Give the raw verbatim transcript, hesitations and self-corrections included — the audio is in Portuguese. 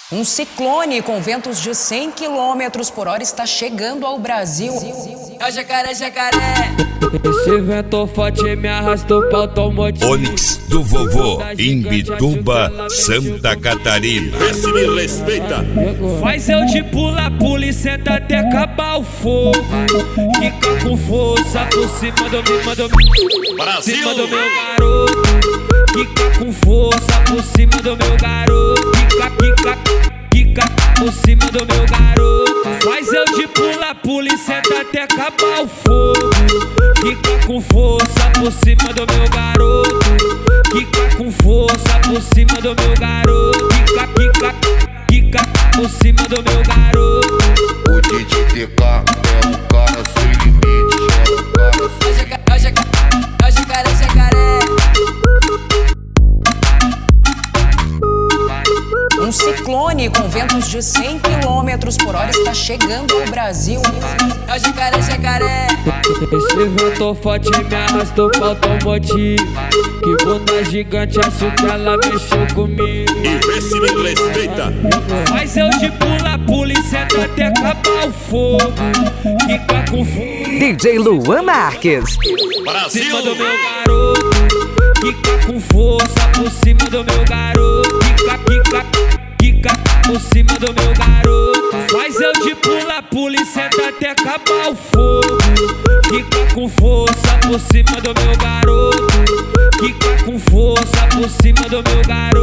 Um ciclone com ventos de cem quilômetros por hora está chegando ao Brasil. É o jacaré, jacaré. Esse vento forte me arrastou pra automotivo. Onix do vovô, em Bituba, Santa Catarina. Vê se me respeita. Faz eu de pula, pula e senta até acabar o fogo. Fica com força por cima do meu, do meu, Brasil. cima do meu garoto. Fica com força por cima do meu garoto. Fica, fica, fica por cima do meu garoto. Faz eu de pula, pula e senta até acabar o fogo. Fica com força por cima do meu garoto. Fica com força por cima do meu garoto. Fica, fica, fica por cima do meu garoto. O D J T K é o cara sem limites. É o cara sem É o jacaré, é o jacaré, jacaré. Um ciclone com ventos de cem quilômetros por hora está chegando ao Brasil. É o jacaré, jacaré. Esse vento forte me arrastou pra automotivo. Que bunda gigante, acho que ela mexeu comigo. E vê se me respeita. Faz eu de pula, pula e senta até acabar o fogo. Fica com fogo D J Luan Marques. Brasil. cima do meu garoto. Fica com força por cima do meu garoto. Fica, fica, fica por cima do meu garoto. Faz eu de pula, pula e senta até acabar o fogo. Fica com força por cima do meu garoto. Fica com força por cima do meu garoto.